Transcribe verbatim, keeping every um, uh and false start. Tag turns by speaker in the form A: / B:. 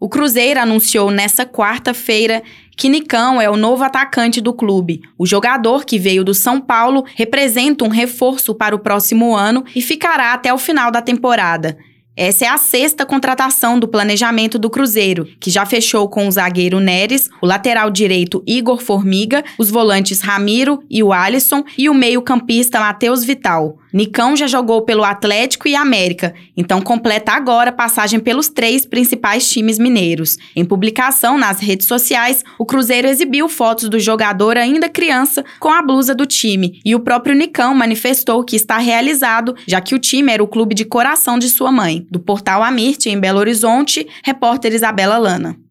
A: O Cruzeiro anunciou nesta quarta-feira que Nicão é o novo atacante do clube. O jogador, que veio do São Paulo, representa um reforço para o próximo ano e ficará até o final da temporada. Essa é a sexta contratação do planejamento do Cruzeiro, que já fechou com o zagueiro Neres, o lateral direito Igor Formiga, os volantes Ramiro e o Alisson e o meio-campista Matheus Vital. Nicão já jogou pelo Atlético e América, então completa agora a passagem pelos três principais times mineiros. Em publicação nas redes sociais, o Cruzeiro exibiu fotos do jogador ainda criança com a blusa do time, e o próprio Nicão manifestou que está realizado, já que o time era o clube de coração de sua mãe. Do portal Amirte, em Belo Horizonte, repórter Isabela Lana.